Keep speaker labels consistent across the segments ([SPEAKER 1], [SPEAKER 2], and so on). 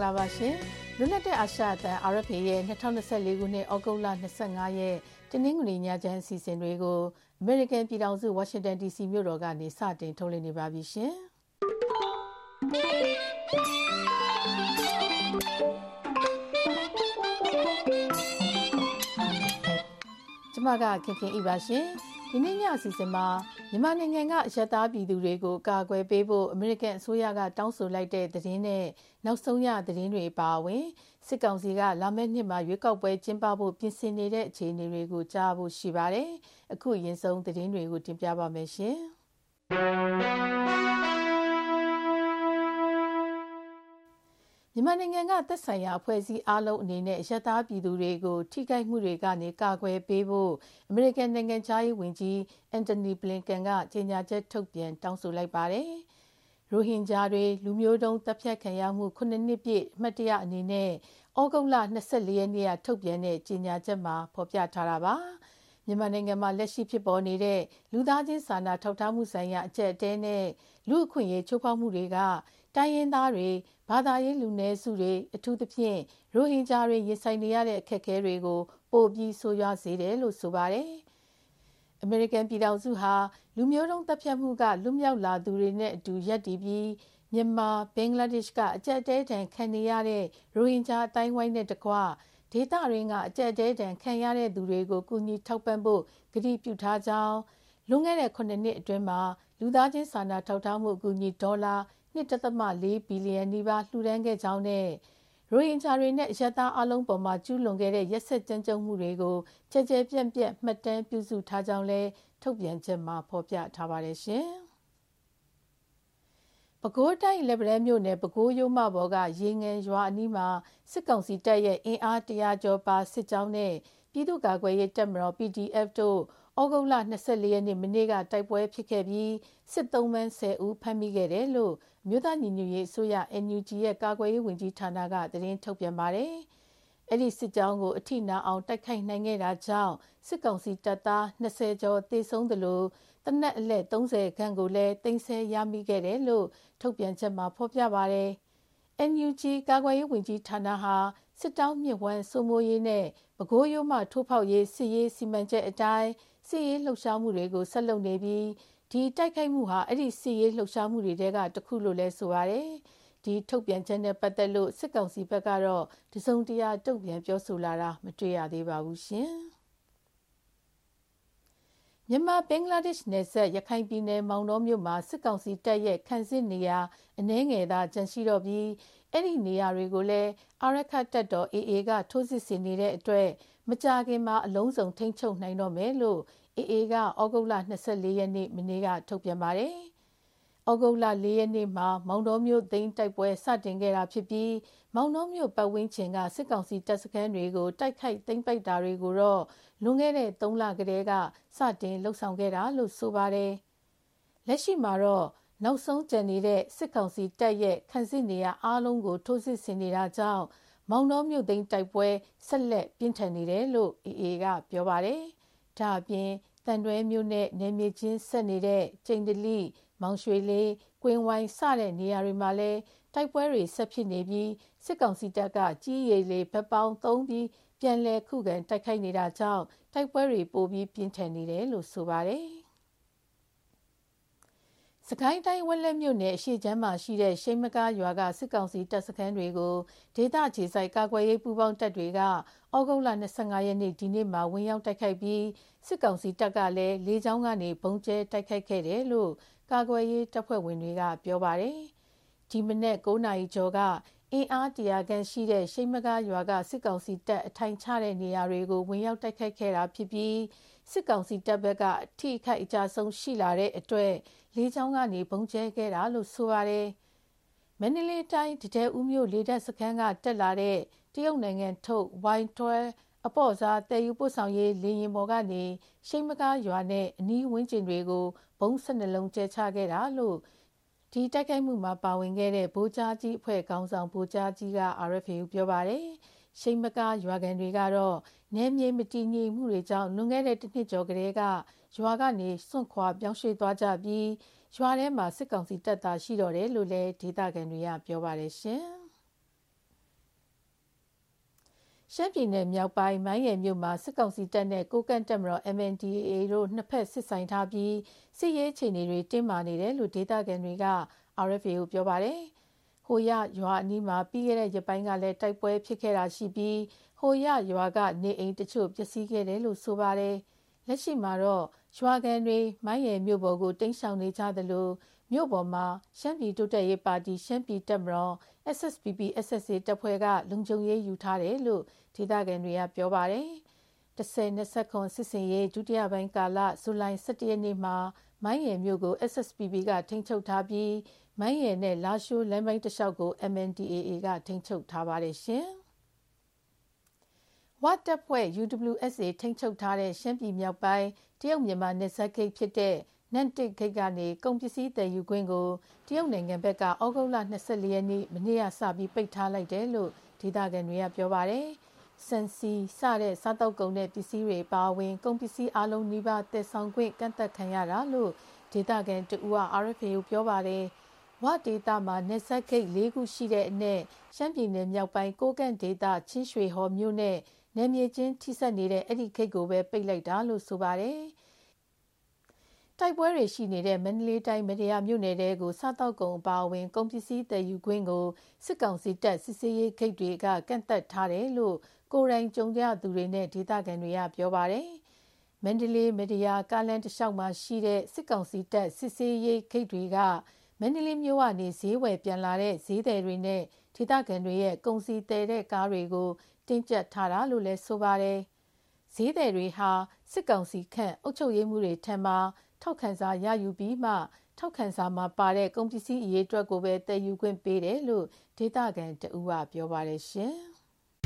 [SPEAKER 1] ္ဂလာပါရှင်။လွတ်လပ်တဲ့အာရှအသံ RFA ရဲ့2024ခုနှစ်ဩဂုတ်လ25ရက်တနင်္ဂနွေညချမ်းအစီအစဉ်တွေကိုအမေရိကန်ပြည်ထောင်စုဝါရှင်တန် DC မြို့တော်ကနေစတင်ထုတ်လွှင့်နေပါပြီရှင်။ကျွန်မကခင်ခင်ဤပါရှင်။ဒီနေ့ညအစီအစဉ်မှာမြန်မာနိုင်ငံကအရက်သားပြည်သူတွေကိုကာကွယ်ပေးဖို့အမေရိကန်အစိုးရကတောင်းဆိုလိုက်တဲ့သတင်းနဲ့နောက်ဆုံးရသတင်းတွေပါဝင်စစ်ကောင်စီကလာမယ့်နှစ်မှာရွေးကောက်ပွဲကျင်းပဖို့ပြင်ဆင်နေတဲ့အခြေအနေတွေကိုကြားဖို့ရှိပါတယ်။အခုအရင်ဆုံးသတင်းတွေကိုတင်ပြပါမယ်ရှင်။မြန်မာနိုင်ငံကသက်ဆိုင်ရာအဖွဲ့အစည်းအားလုံးအနေနဲ့အရက်သားပြည်သူတွေကိုထိခိုက်မှုတွေကနေကာကွယ်ပေးဖို့အမေရိကန်နိုင်ငံသားရေးဝန်ကြီးအန်တိုနီဘလင်ကန်ကကြေညာချက်ထုတ်ပြန်တောင်းဆိုလိုက်ပါတယ်။ရိုဟင်ဂျာတွေလူမျိုးတုံးတပ်ဖြတ်ခံရမှု9နှစ်ပြည့်အမှတ်တရအနေနဲ့ဩဂုတ်လ24ရက်နေ့ကထုတ်ပြန်တဲ့ကြေညာချက်မှာဖော်ပြထားတာပါ။မြန်မာနိုင်ငံမှာလက်ရှိဖြစ်ပေါ်နေတဲ့လူသားချင်းစာနာထောက်ထားမှုဆိုင်ရာအကျပ်အတည်းနဲ့လူအခွင့်အရေးချိုးဖောက်မှုတွေကတိုင်းရင်းသားတွေဘာသာရေးလူနည်းစုတွေအထူးသဖြင့်ရိုဟင်ဂျာတွေရင်ဆိုင်နေရတဲ့အခက်အခဲတွေကိုပိုပြီးဆိုးရွားစေတယ်လို့ဆိုပါတယ်။အမေရိကန်ပြည်ထောင်စုဟာလူမျိုးတုံးတပ်ဖြတ်မှုကလွတ်မြောက်လာသူတွေနဲ့အတူရပ်တည်ပြီးမြန်မာဘင်္ဂလားဒေ့ရှ်ကအကျပ်အတည်းတန်ခံနေရတဲ့ရိုဟင်ဂျာအတိုင်းဝိုင်းနဲ့တကွဒေသရင်းကအကျပ်အတည်းတန်ခံရတဲ့သူတွေကိုကူညီထောက်ပံ့ဖို့ကတိပြုထားကြောင်းလွန်ခဲ့တဲ့9နှစ်အတွင်းမှာလူသားချင်းစာနာထောက်ထားမှုအကူအညီဒေါ်လာ1.4 ဘီလီယံနီးပါးလှူဒါန်းခဲ့ကြောင်းနဲ့ရိုဟင်ဂျာတွေနဲ့အရပ်သားအလုံးပေါ်မှာကျူးလွန်ခဲ့တဲ့ရက်စက်ကြမ်းကြုတ်မှုတွေကိုကြဲကြဲပြန့်ပြန့်မှတ်တမ်းပြုစုထားကြောင်းလည်းထုတ်ပြန်ချက်မှာဖော်ပြထားပါတယ်ရှင်။ပဲခူးတိုင်းလက်ပံမြို့နယ်ပဲခူးရိုးမဘော်ကရေငန်ရွာအနီးမှာစစ်ကောင်စီတပ်ရဲ့အင်အား100ကျော်ပါစစ်ကြောင်းနဲ့ပြည်သူ့ကာကွယ်ရေးတပ်မတော် PDF တို့ဩဂုတ်လ24ရက်နေ့မနေ့ကတိုက်ပွဲဖြစ်ခဲ့ပြီးစစ်သုံးပန်း10ဦးဖမ်းမိခဲ့တယ်လို့မြို့သားညီညွတ်ရေးအစိုးရ NUG ရဲ့ကာကွယ်ရေးဝန်ကြီးဌာနကသတင်းထုတ်ပြန်ပါတယ်။အဲ့ဒီစစ်ကြောင်းကိုအထိနာအောင်တိုက်ခိုက်နိုင်ခဲ့တာကြောင့်စစ်ကောင်စီတပ်သား20ကျော်သေဆုံးသလိုတနက်အလက်30ခန့်ကိုလည်းတင်ဆက်ရမိခဲ့တယ်လို့ထုတ်ပြန်ချက်မှာဖော်ပြပါတယ်။ NUG ကာကွယ်ရေးဝန်ကြီးဌာနဟာစစ်တောင်းမြစ်ဝမ်းစိုးမိုးရေးနဲ့ပဲခူးရိုးမှထိုးဖောက်ရေးစစ်ရေးစီမံချက်အတိုင်းစစ်ရေးလှုပ်ရှားမှုတွေကိုဆက်လုပ်နေပြီးဒီတိုက်ခိုက်မှုဟာအဲ့ဒီစစ်ရေးလှုပ်ရှားမှုတွေကတခုလို့လဲဆိုပါတယ်။ဒီထုတ်ပြန်ချက်နဲ့ပတ်သက်လို့စစ်ကောင်စီဘက်ကတော့တစုံတရာတုံ့ပြန်ပြောဆိုလာတာမတွေ့ရသေးပါဘူးရှင်။မြန်မာဘင်္ဂလားဒေ့ရှ်နယ်စပ်ရခိုင်ပြည်နယ်မောင်တောမြို့မှာစစ်ကောင်စီတပ်ရဲ့ခန့်စစ်နေရာအနှဲငယ်သာကျန်ရှိတော့ပြီးအဲ့ဒီနေရာတွေကိုလည်းအာရခတ်တပ်တော် AA ကထိုးစစ်ဆင်နေတဲ့အတွက်မကြာခင်မှာအလုံးစုံထိန်းချုပ်နိုင်တော့မယ်လို့ AA ကဩဂုတ်လ24ရက်နေ့မနေ့ကထုတ်ပြန်ပါတယ်။ဩဂုတ်လ4ရက်နေ့မှာမောင်တောမြို့သိမ်းတိုက်ပွဲစတင်ခဲ့တာဖြစ်ပြီးမောင်တောမြို့ပတ်ဝန်းကျင်ကစစ်ကောင်စီတပ်စခန်းတွေကိုတိုက်ခိုက်သိမ်းပိုက်တာတွေကိုတော့လွန်ခဲ့တဲ့3လကတည်းကစတင်လှုပ်ဆောင်ခဲ့တာလို့ဆိုပါတယ်။လက်ရှိမှာတော့နောက်ဆုံးကျန်နေတဲ့စစ်ကောင်စီတပ်ရဲ့ခန့်စစ်နေရာအားလုံးကိုထိုးစစ်ဆင်နေတာကြောင့်မောင်တောမြို့သိမ်းတိုက်ပွဲဆက်လက်ပြင်းထန်နေတယ်လို့ AA ကပြောပါတယ်။ဒါအပြင်တန်တွဲမြို့နဲ့နယ်မြေချင်းဆက်နေတဲ့ကျိန်တလိမောင်ရွှေလေးကွင်းဝိုင်းစတဲ့နေရာတွေမှာလည်းတိုက်ပွဲတွေဆက်ဖြစ်နေပြီးစစ်ကောင်စီတပ်ကကြီးရည်လေးဗက်ပေါင်း3ပြီးပြန်လည်ခုခံတိုက်ခိုက်နေတာကြောင့်တိုက်ပွဲတွေပိုပြီးပြင်းထန်နေတယ်လို့ဆိုပါတယ်။စကိုင်းတိုင်းဝက်လက်မြို့နယ်အရှိချမ်းမှာရှိတဲ့ရှိမကားရွာကစစ်ကောင်စီတပ်စခန်းတွေကိုဒေသခြေစိုက်ကာကွယ်ရေးပူးပေါင်းတပ်တွေကဩဂုတ်လ25ရက်နေ့ဒီနေ့မှာဝင်ရောက်တိုက်ခိုက်ပြီးစစ်ကောင်စီတပ်ကလည်းလေကြောင်းကနေဘုံကျဲတိုက်ခိုက်ခဲ့တယ်လို့ကာကွယ်ရေးတပ်ဖွဲ့ဝင်တွေကပြောပါတယ်။ဒီမနေ့9နာရီကျော်ကအင်အား100ခန့်ရှိတဲ့ရှိမကားရွာကစစ်ကောင်စီတပ်အထိုင်ချတဲ့နေရာတွေကိုဝင်ရောက်တိုက်ခိုက်ခဲ့တာဖြစ်ပြီးစစ်ကောင်စီတပ်ဘက်ကအထိအခိုက်အကျဆုံးရှိလာတဲ့အတွက်လေကြောင်းကနေဘုံကျဲခဲ့တာလို့ဆိုပါတယ်။မန္တလေးတိုင်းတတဲဦးမြို့လေတပ်စခန်းကတက်လာတဲ့တရုတ်နိုင်ငံထုတ် Y12 အပေါ့စားတည်ယူပို့ဆောင်ရေးလေယာဉ်ပေါ်ကနေရှိမကားရွာနဲ့အနီးဝန်းကျင်တွေကိုဘုံ12လုံးကျဲချခဲ့တာလို့ဒီတိုက်ခိုက်မှုမှာပါဝင်ခဲ့တဲ့ဗိုလ်ကြားကြီးအဖွဲ့ခေါင်းဆောင်ဗိုလ်ကြားကြီးက RFA ကိုပြောပါတယ်။ရှိမကားရွာကန်တွေကတော့နယ်မြေမတည်ငြိမ်မှုတွေကြောင့်လွန်ခဲ့တဲ့တစ်နှစ်ကျော်ကတည်းကရွာကနေစွန့်ခွာပြောင်းရွှေ့သွားကြပြီးရွာထဲမှာစစ်ကောင်စီတပ်သားရှိတော့တယ်လို့လည်းဒေသခံတွေကပြောပါတယ်ရှင်။ရှမ်းပြည်နယ်မြောက်ပိုင်းမိုင်းရယ်မြို့မှာစစ်ကောင်စီတပ်နဲ့ကိုကန့်တပ်မတော် MNDAA တို့နှစ်ဖက်စစ်ဆိုင်ထားပြီးစစ်ရေးအခြေအနေတွေတင်းမာနေတယ်လို့ဒေသခံတွေက RFA ကိုပြောပါတယ်။ဟိုရရွာအနီးမှာပြီးခဲ့တဲ့ရက်ပိုင်းကလည်းတိုက်ပွဲဖြစ်ခဲ့တာရှိပြီးဟိုရရွာကနေအိမ်တချို့ပျက်စီးခဲ့တယ်လို့ဆိုပါတယ်။လက်ရှိမှာတော့ရွာကန်တွေမိုင်းရယ်မြို့ပေါ်ကိုတိမ်းရှောင်နေကြသလိုမြို့ပေါ်မှာရှမ်းပြည်တိုးတက်ရေးပါတီရှမ်းပြည်တပ်မတော် SSPP/SSA တပ်ဖွဲ့ကလုံခြုံရေးယူထားတယ်လို့ဒေသခံတွေကပြောပါတယ်။10-29စစ်စင်ရေးဒုတိယပိုင်းကာလဇူလိုင်17ရက်နေ့မှာမိုင်းရယ်မြို့ကို SSPP ကထိန်းချုပ်ထားပြီးမိုင်းရယ်နဲ့လာရှိုးလမ်းပိုင်းတစ်လျှောက်ကို MNDAA ကထိန်းချုပ်ထားပါတယ်ရှင်။ဝတပ်ဖွဲ့ UWSA ထိန်းချုပ်ထားတဲ့ရှမ်းပြည်မြောက်ပိုင်းတရုတ်မြန်မာနယ်စပ်ဂိတ်ဖြစ်တဲ့နန့်တစ်ဂိတ်ကနေကုန်ပစ္စည်းတည်ယူခွင့်ကိုတရုတ်နိုင်ငံဘက်ကဩဂုတ်လ24ရက်နေ့မနေ့ကစပြီးပိတ်ထားလိုက်တယ်လို့ဒေသခံတွေကပြောပါတယ်။စံစီစတဲ့စားတောက်ကုန်တဲ့ပစ္စည်းတွေပါဝင်ကုန်ပစ္စည်းအလုံးနီးပါးတည်ဆောင်ခွင့်ကန့်သတ်ခံရတာလို့ဒေသခံတဦးက RFA ကိုပြောပါတယ်။ဝဒေသမှာနယ်စပ်ဂိတ်၄ခုရှိတဲ့အနက်ရှမ်းပြည်နယ်မြောက်ပိုင်းကိုကန့်ဒေသချင်းရွှေဟော်မြို့နဲ့နယ်မြေချင်းထိစပ်နေတဲ့အဲ့ဒီဂိတ်ကိုပဲပိတ်လိုက်တာလို့ဆိုပါတယ်။တိုက်ပွဲတွေရှိနေတဲ့မန္တလေးတိုင်းမတရားမြို့နယ်တဲကိုစားတောက်ကုန်အပါအဝင်ကုန်ပစ္စည်းတည်ယူခွင့်ကိုစစ်ကောင်စီတပ်စစ်ဆေးရေးဂိတ်တွေကကန့်သတ်ထားတယ်လို့ကိုယ်တိုင်ကြုံရသူတွေနဲ့ဒေသခံတွေကပြောပါတယ်။မန္တလေးမတရားကားလမ်းတစ်လျှောက်မှာရှိတဲ့စစ်ကောင်စီတပ်စစ်ဆေးရေးဂိတ်တွေကမန္တလေးမြို့ကနေဈေးဝယ်ပြန်လာတဲ့ဈေးသည်တွေနဲ့ဒေသခံတွေရဲ့ကုန်စည်တည်တဲ့ကားတွေကိုတင်းကျပ်ထားတာလို့လည်းဆိုပါတယ်။ဈေးသည်တွေဟာစစ်ကောင်စီခန့်အုပ်ချုပ်ရေးမှုတွေထံမှထောက်ခံစာရယူပြီးမှထောက်ခံစာမှာပါတဲ့ကုန်ပစ္စည်းအရေးအတွက်ကိုပဲတည်ယူခွင့်ပေးတယ်လို့ဒေသခံတဦးကပြောပါတယ်ရှင်။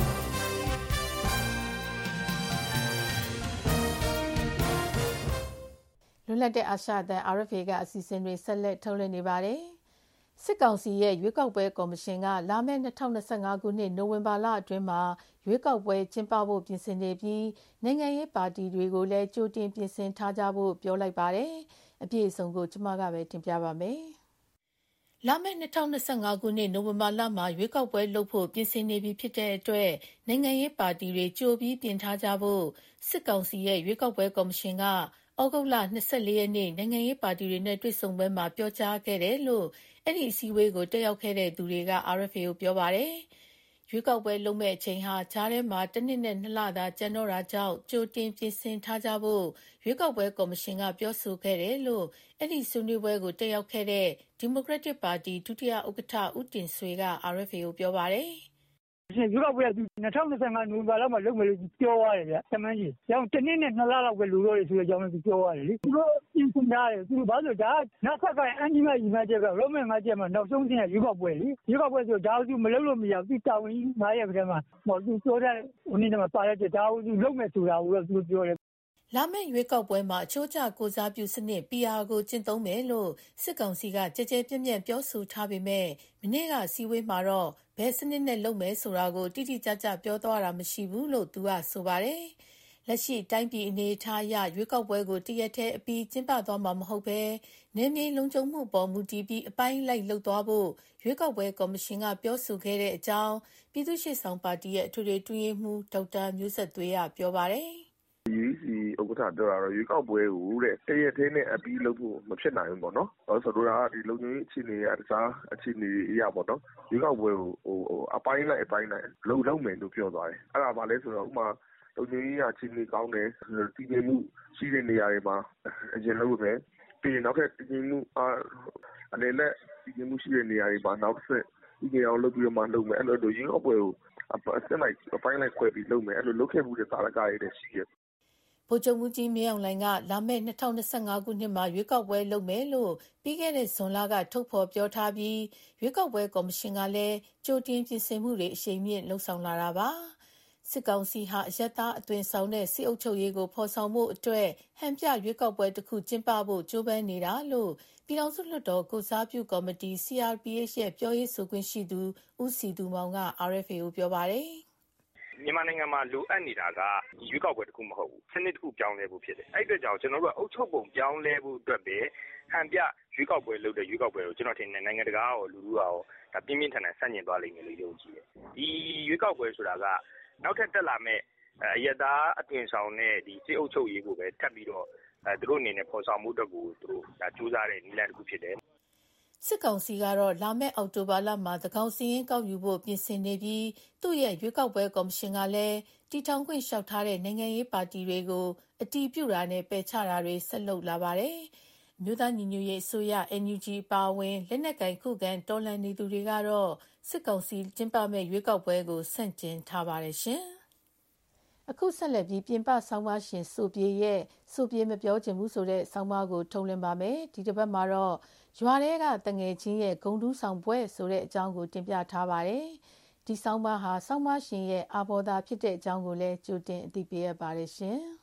[SPEAKER 1] လွတ်လပ်တဲ့အာရှအသံ RFA ကအစီအစဉ်တွေဆက်လက်ထုတ်လွှင့်နေပါတယ်။စစ်ကောင်စီရဲ့ရွေးကောက်ပွဲကော်မရှင်ကလာမယ့်2025ခုနှစ်နိုဝင်ဘာလအတွင်းမှာရွေးကောက်ပွဲကျင်းပဖို့ပြင်ဆင်နေပြီးနိုင်ငံရေးပါတီတွေကိုလည်းကြိုတင်ပြင်ဆင်ထားကြဖို့ပြောလိုက်ပါတယ်။အပြည့်အစုံကိုကျွန်မကပဲတင်ပြပါမယ်။လာမယ့်2025ခုနှစ်နိုဝင်ဘာလမှာရွေးကောက်ပွဲလုပ်ဖို့ပြင်ဆင်နေပြီဖြစ်တဲ့အတွက်နိုင်ငံရေးပါတီတွေကြိုပြီးပြင်ထားကြဖို့စစ်ကောင်စီရဲ့ရွေးကောက်ပွဲကော်မရှင်ကဩဂုတ်လ24ရက်နေ့နိုင်ငံရေးပါတီတွေနဲ့တွေ့ဆုံပွဲမှာပြောကြားခဲ့တယ်လို့အဲ့ဒီအစည်းအဝေးကိုတက်ရောက်ခဲ့တဲ့သူတွေက RFA ကိုပြောပါတယ်။ရွေးကောက်ပွဲလုပ်မဲ့အချိန်ဟာဂျားထဲမှာတစ်နှစ်နဲ့2လသာကျန်တော့တာကြောင့်ကြိုတင်ပြင်ဆင်ထားကြဖို့ရွေးကောက်ပွဲကော်မရှင်ကပြောဆိုခဲ့တယ်လို့အဲ့ဒီဆွေးနွေးပွဲကိုတက်ရောက်ခဲ့တဲ့ဒီမိုကရက်တစ်ပါတီဒုတိယဥက္ကဋ္ဌဦးတင်ဆွေက RFA ကိုပြောပါတယ်။
[SPEAKER 2] ရွေးကောက်ပွဲက2025နိုဝင်ဘာလမှာလုပ်မယ်လို့ပြောရတယ်ဗျ။တမန်ကြီး။ကျောင်းတစ်နှစ်နဲ့2လလောက်ပဲလူတော့ဆိုတဲ့အကြောင်းလည်းပြောရတယ်လေ။သူတို့ပြင်ဆင်ထားတယ်။သူဘာလို့ဒါနောက်ဆက်ကအန်ဂျီမကြီးမှကျတော့ရောမန်ငါကျမှနောက်ဆုံးချင်းရွေးကောက်ပွဲလေ။ရွေးကောက်ပွဲဆိုဒါသူမလုပ်လို့မရဘူး။သူတာဝန်ကြီး9ရက်ခန့်မှာသူပြောတဲ့ဟိုနေ့မှာပါတဲ့ဒါသူလုပ်မယ်ဆိုတာကိုတော့သူပြောတယ်
[SPEAKER 1] လာမယ့်ရွေးကောက်ပွဲမှာအချိုးကျကိုစားပြုစနစ် PR ကိုကျင့်သုံးမယ်လို့စစ်ကောင်စီကကြဲကြဲပြန့်ပြန့်ပြောဆိုထားပေမဲ့မနေ့ကစီဝေးမှာတော့ဘယ်စနစ်နဲ့လုပ်မယ်ဆိုတာကိုတိတိကျကျပြောသွားတာမရှိဘူးလို့သူကဆိုပါတယ်။လက်ရှိတိုင်းပြည်အနေအထားအရရွေးကောက်ပွဲကိုတရက်တည်းအပြီးကျင်းပသွားမှာမဟုတ်ဘဲနယ်မြေလုံခြုံမှုပေါ်မူတည်ပြီးအပိုင်းလိုက်လှုပ်သွားဖို့ရွေးကောက်ပွဲကော်မရှင်ကပြောဆိုခဲ့တဲ့အကြောင်းပြည်သူ့ရှေ့ဆောင်ပါတီရဲ့အထွေထွေတွင်းရေးမှူးဒေါက်တာမျိုးဆက်သွေးကပြောပါတယ်။
[SPEAKER 3] UEC ဥက္ကဋ္ဌပြောတာတော့ရွေးကောက်ပွဲကိုတဲ့တရက်တည်းနဲ့အပြီးလုပ်ဖို့မဖြစ်နိုင်ဘူးပေါ့နော်။ဆိုတော့ဒီလုံခြုံရေးအခြေအနေအစားအခြေအနေအရာပေါ့နော်။ရွေးကောက်ပွဲကိုအပိုင်းလိုက်လုပ်မယ်လို့ပြောသွားတယ်။အဲ့ဒါဘာလဲဆိုတော့ဥပမာလုံခြုံရေးအခြေအနေကောင်းတယ်တည်ငြိမ်မှုရှိတဲ့နေရာတွေမှာအရင်လုပ်မယ်။ပြီးရင်နောက်ထပ်တည်ငြိမ်မှုအနေနဲ့တည်ငြိမ်မှုရှိတဲ့နေရာတွေမှာနောက်ဆက်တည်ငြိမ်အောင်လုပ်ပြီးတော့မှလုပ်မယ်။အဲ့လိုရွေးကောက်ပွဲကိုအပိုင်းလိုက်ခွဲပြီးလုပ်မယ်။အဲ့လိုလုပ်ခဲ့မှုတွေသာရကရတဲ့ရှိတယ်
[SPEAKER 1] ဗိုလ်ချုပ်မှူးကြီးမင်းအောင်လှိုင်ကလာမယ့်2025ခုနှစ်မှာရွေးကောက်ပွဲလုပ်မယ်လို့ပြီးခဲ့တဲ့ဇွန်လကထုတ်ဖော်ပြောထားပြီးရွေးကောက်ပွဲကော်မရှင်ကလည်းကြိုတင်ပြင်ဆင်မှုတွေအရှိန်မြင့်လှုံ့ဆော်လာတာပါစစ်ကောင်စီဟာအယက်သားအသွင်ဆောင်တဲ့စစ်အုပ်ချုပ်ရေးကိုဖော်ဆောင်မှုအတွက်ဟန်ပြရွေးကောက်ပွဲတစ်ခုကျင်းပဖို့ကြိုးပမ်းနေတာလို့ပြည်ထောင်စုလွှတ်တော်ကိုစားပြုကော်မတီ CRPH ရဲ့ပြောရေးဆိုခွင့်ရှိသူဦးစီသူမောင်က RFA ကိုပြောပါတယ်
[SPEAKER 4] မြန်မာနိုင်ငံမှာလိုအပ်နေတာကရွေးကောက်ပွဲတစ်ခုမဟုတ်ဘူးစနစ်တစ်ခုပြောင်းလဲဖို့ဖြစ်တယ်အဲ့အတွက်ကြောင့်ကျွန်တော်တို့ကအုပ်ချုပ်ပုံပြောင်းလဲဖို့အတွက်ပဲဟန်ပြရွေးကောက်ပွဲလုပ်တဲ့ရွေးကောက်ပွဲကိုကျွန်တော်ထင်တယ်နိုင်ငံတကာရောလူထုရောဒါပြင်းပြင်းထန်ထန်ဆန့်ကျင်သွားလိမ့်မယ်လို့ယုံကြည်တယ်ဒီရွေးကောက်ပွဲဆိုတာကနောက်ထပ်တက်လာမဲ့အရက်သားအသွင်ဆောင်တဲ့ဒီစစ်အုပ်ချုပ်ရေးကိုပဲထပ်ပြီးတော့သူတို့အနေနဲ့ဖော်ဆောင်မှုအတွက်ကိုသူတို့ကြိုးစားတဲ့နည်းလမ်းတစ်ခုဖြစ်တယ်
[SPEAKER 1] စစ်ကောင်စီကတော့လာမယ့်အောက်တိုဘာလမှာသကောင်စီရင်ကောက်ယူဖို့ပြင်ဆင်နေပြီးသူ့ရဲ့ရွေးကောက်ပွဲကော်မရှင်ကလည်းတီထောင်ခွင့်လျှောက်ထားတဲ့နိုင်ငံရေးပါတီတွေကိုအတည်ပြုတာနဲ့ပယ်ချတာတွေဆက်လုပ်လာပါတယ်။မြို့သားညီညွတ်ရေးအစိုးရ NUG ပါဝင်လက်နက်ကင်ခုခံတော်လှန်နေသူတွေကတော့စစ်ကောင်စီကျင်းပမဲ့ရွေးကောက်ပွဲကိုဆန့်ကျင်ထားပါတယ်ရှင်။အခုဆက်လက်ပြီးပြင်ပဆောင်းပါးရှင်ဆိုပြေရဲ့ဆိုပြေမပြောချင်ဘူးဆိုတဲ့ဆောင်းပါးကိုထုတ်လွှင့်ပါမယ်။ဒီတစ်ပတ်မှာတော့ရွာထဲကတငယ်ချင်းရဲ့ဂုံတူးဆောင်ပွဲဆိုတဲ့အကြောင်းကိုတင်ပြထားပါတယ်။ဒီဆောင်းပါးဟာဆောင်းပါးရှင်ရဲ့အာဘော်သာဖြစ်တဲ့အကြောင်းကိုလည်းကြိုတင်အသိပေးရပါတယ်ရှင်။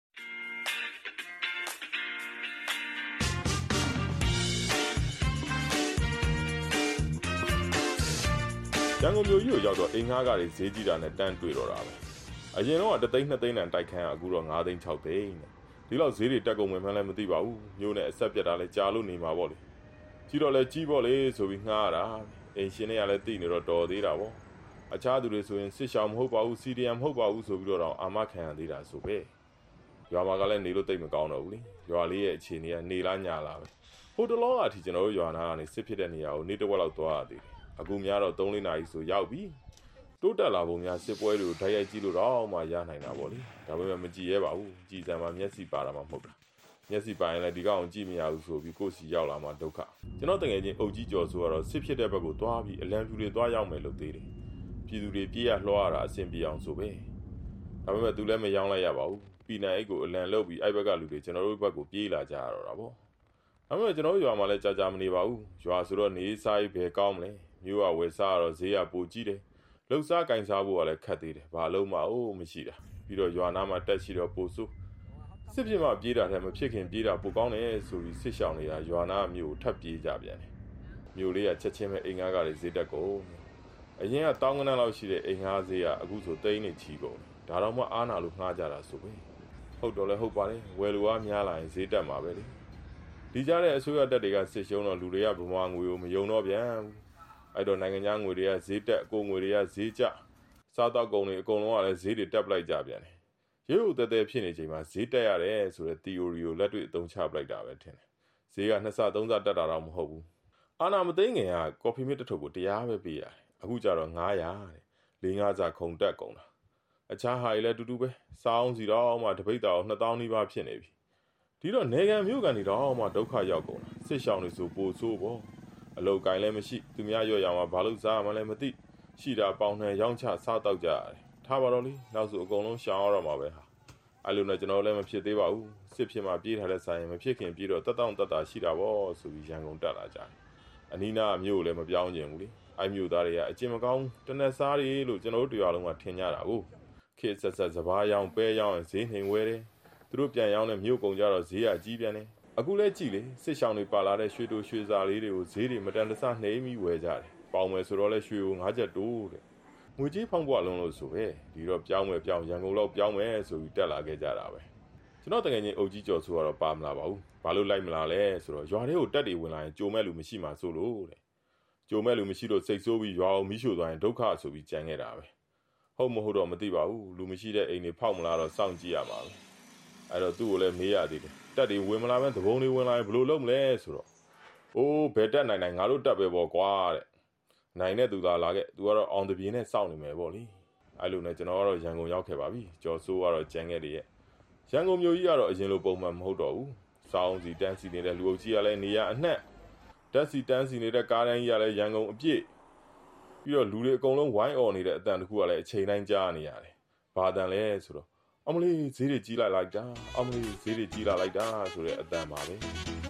[SPEAKER 5] ရန်ကုန်မြို့ကြီးကိုရောက်တော့အိမ်ငှားကားတွေဈေးကြီးတာနဲ့တန်းတွေ့တော့တာပဲအရင်တော့3သိန်း2သိန်းတန်တိုက်ခန်းအခုတော့5သိန်း6သိန်းဒီလောက်ဈေးတွေတက်ကုန်မှန်းလည်းမသိပါဘူးမြို့နဲ့အဆက်ပြတ်တာလည်းကြာလို့နေမှာပေါ့လေကြီးတော့လည်းကြီးပေါ့လေဆိုပြီးငှားရတာအိမ်ရှင်တွေကလည်းသိနေတော့တော်သေးတာပေါ့အခြားသူတွေဆိုရင်စစ်ရှောင်မဟုတ်ပါဘူးစီဒီအမ်မဟုတ်ပါဘူးဆိုပြီးတော့အာမခံရသေးတာဆိုပဲရွာမှာကလည်းနေလို့တိတ်မကောင်းတော့ဘူးလေရွာလေးရဲ့အခြေအနေကနေလားညာလားပဲဟိုတလောကအထိကျွန်တော်တို့ရွာနာကနေစစ်ဖြစ်တဲ့နေရာကိုနေတစ်ဝက်လောက်သွားရသေးတယ်အခုများတော့3-4နာရီဆိုရောက်ပြီတိုးတက်လာပုံများစစ်ပွဲတွေကိုဓာတ်ရိုက်ကြည့်လို့တော့မှရနိုင်တာပေါ့လေဒါပေမဲ့မကြည့်ရဲပါဘူးကြည်စံမှာမျက်စိပါတာမှမဟုတ်တာမျက်စိပါရင်လည်းဒီကောင်ကြည့်မရဘူးဆိုပြီးကိုယ်စီရောက်လာမှဒုက္ခကျွန်တော်တကယ်ချင်းအုပ်ကြီးကျော်ဆိုတော့စစ်ဖြစ်တဲ့ဘက်ကိုသွားပြီးအလံဖြူတွေသွားရောက်မယ်လို့သေးတယ်ပြည်သူတွေပြေးရလွှားရတာအဆင်ပြေအောင်ဆိုပဲဒါပေမဲ့သူလည်းမရောင်းလိုက်ရပါဘူးပြည်နယ်အိတ်ကိုအလံလုတ်ပြီးအဲ့ဘက်ကလူတွေကျွန်တော်တို့ဘက်ကိုပြေးလာကြရတော့တာပေါ့ဒါပေမဲ့ကျွန်တော်ရွာမှာလည်းကြာမနေပါဘူးရွာဆိုတော့နေစားရေးဘယ်ကောင်းမလဲမြို့ကဝယ်စားတော့ဈေးကပိုကြီးတယ်လှုပ်ရှားကင်စားဖို့ကလည်းခက်သေးတယ်ဘာလို့မှမရှိတာပြီးတော့ရွာနာမှာတက်ရှိတော့ပိုဆိုးစစ်ပြင်းမှပြေးတာလည်းမဖြစ်ခင်ပြေးတာပိုကောင်းတယ်ဆိုပြီးစစ်ရှောင်နေတာရွာနာမြို့ထပ်ပြေးကြပြန်တယ်မြို့လေးကချက်ချင်းပဲအိမ်ငှားကားတွေဈေးတက်ကုန်အရင်ကတောင်းကနန်းလောက်ရှိတဲ့အိမ်ငှားဈေးကအခုဆိုသိန်းနဲ့ချီကုန်ဒါတော့မှအားနာလို့ငှားကြတာဆိုပဲဟုတ်တော့လည်းဟုတ်ပါတယ်ဝယ်လိုအားများလာရင်ဈေးတက်မှာပဲလေဒီကြားတဲ့အစိုးရတက်တွေကစစ်ရှုံးတော့လူတွေကဗမာငွေကိုမယုံတော့ပြန်ဘူးအဲ့တော့နိုင်ငံခြားငွေတွေကဈေးတက်ကိုငွေတွေကဈေးကျစားတော့ကုန်တွေအကုန်လုံးကလည်းဈေးတွေတက်ပလိုက်ကြပြန်တယ်ရုပ်သက်သက်ဖြစ်နေချိန်မှာဈေးတက်ရတယ်ဆိုတဲ့ theory ကိုလက်တွေ့အသုံးချပလိုက်တာပဲထင်တယ်ဈေးက2ဆ3ဆတက်တာတော့မဟုတ်ဘူးအာနာမသိငယ်ကကော်ဖီမစ်တစ်ထုပ်ကို100ပဲပေးရတယ်အခုကျတော့900တဲ့4-5ဆခုံတက်ကုန်တာအခြားဟာတွေလည်းတူတူပဲစောင်းစီတော့မှတပိတ်တာကို2000နီးပါးဖြစ်နေပြီဒီတော့နေကန်မြို့ကန်တွေတော့မှဒုက္ခရောက်ကုန်တာစစ်ရှောင်တွေဆိုပိုဆိုးပေါ့အလုတ်ကိုင်းလည်းမရှိသူများရွက်ရမှာဘာလို့စားမှလည်းမသိရှိတာပေါင်နှံရောင်းချစားတော့ကြရတယ်ထားပါတော့လေနောက်ဆိုအကုန်လုံးရှောင်ရတော့မှာပဲဟာအဲ့လိုနဲ့ကျွန်တော်လည်းမဖြစ်သေးပါဘူးစစ်ဖြစ်မှပြေးထားတဲ့ဆိုင်မဖြစ်ခင်ပြေးတော့တက်တာရှိတာပေါ့ဆိုပြီးရန်ကုန်တက်လာကြတယ်အနီးနားမြို့လည်းမပြောင်းကျင်ဘူးလေအဲ့မြို့သားတွေကအကျင်မကောင်းတနက်စားတွေလို့ကျွန်တော်တို့တရားလုံးကထင်ကြတာကိုခေတ်ဆက်စဘာရောင်ပဲရောင်ဈေးနှိမ်ဝဲတယ်သူတို့ပြန်ရောင်းတဲ့မြို့ကုန်ကြတော့ဈေးကကြီးပြန်တယ်အခုလဲကြည့်လေစစ်ရှောင်းတွေပါလာတဲ့ရွှေတိုရွှေစာလေးတွေကိုဈေးတွေမတန်တဆနှိမ့်ပြီးဝယ်ကြတယ်ပေါင်မယ်ဆိုတော့လဲရွှေကို9ချက်တိုးတဲ့ငွေကြီးဖောင်းပွားလုံးလို့ဆိုပဲဒီတော့ပြောင်းမယ်ပြောင်းရန်ကုန်လောက်ပြောင်းမယ်ဆိုပြီးတက်လာခဲ့ကြတာပဲကျွန်တော်တကယ်ချင်းအုပ်ကြီးကျော်ဆိုတော့ပါမလာပါဘူးဘာလို့လိုက်မလာလဲဆိုတော့ရွာထဲကိုတက်တွေဝင်လာရင်ကြိုမဲ့လူမရှိမှဆိုလို့တဲ့ကြိုမဲ့လူမရှိလို့စိတ်ဆိုးပြီးရွာအောင်မိရှို့သွားရင်ဒုက္ခဆိုပြီးကြံခဲ့တာပဲဟုတ်မဟုတ်တော့မသိပါဘူးလူမရှိတဲ့အိမ်တွေဖောက်မလာတော့စောင့်ကြည့်ရမှာပဲအဲ့တော့သူ့ကိုလည်းမေးရသေးတယ်တက်တွေဝင်မလာမဲ့သဘုံတွေဝင်လာရင်ဘယ်လိုလုပ်မလဲဆိုတော့အိုးဘယ်တက်နိုင်ငါတို့တက်ပဲပေါ့ကွာတဲ့နိုင်တဲ့သူသာလာခဲ့သူကတော့အောင်တပြင်းနဲ့စောင့်နေမယ်ပေါ့လေအဲ့လိုနဲ့ကျွန်တော်ကတော့ရန်ကုန်ရောက်ခဲ့ပါပြီကျော်စိုးကတော့ကြံခဲ့တယ်ရဲ့ရန်ကုန်မြို့ကြီးကတော့အရင်လိုပုံမှန်မဟုတ်တော့ဘူးစောင်းစီတန်းစီနေတဲ့လူအုပ်ကြီးကလည်းနေရအနှက်ဓာတ်စီတန်းစီနေတဲ့ကားတန်းကြီးကလည်းရန်ကုန်အပြည့်ပြီးတော့လူတွေအကုန်လုံးဝိုင်းអော်နေတဲ့အတန်တစ်ခုကလည်းအချိန်တိုင်းကြားနေရတယ်ဘာတန်လဲဆိုတော့အမလေးဈေးတွေကြီးလိုက်တာအမလေးဈေးတွေကြီးလာလိုက်တာဆိုတဲ့အတန်ပါပဲ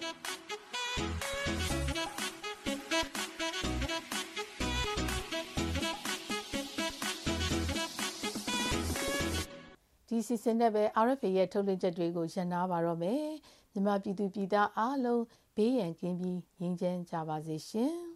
[SPEAKER 1] ဒီစီစဉ်တဲ့ပဲ RFA ရဲ့ထုတ်လွှင့်ချက်တွေကိုရန်နာပါတော့မယ်မြန်မာပြည်သူပြည်သားအားလုံးဘေးရန်ကင်းပြီးငြိမ်းချမ်းကြပါစေရှင်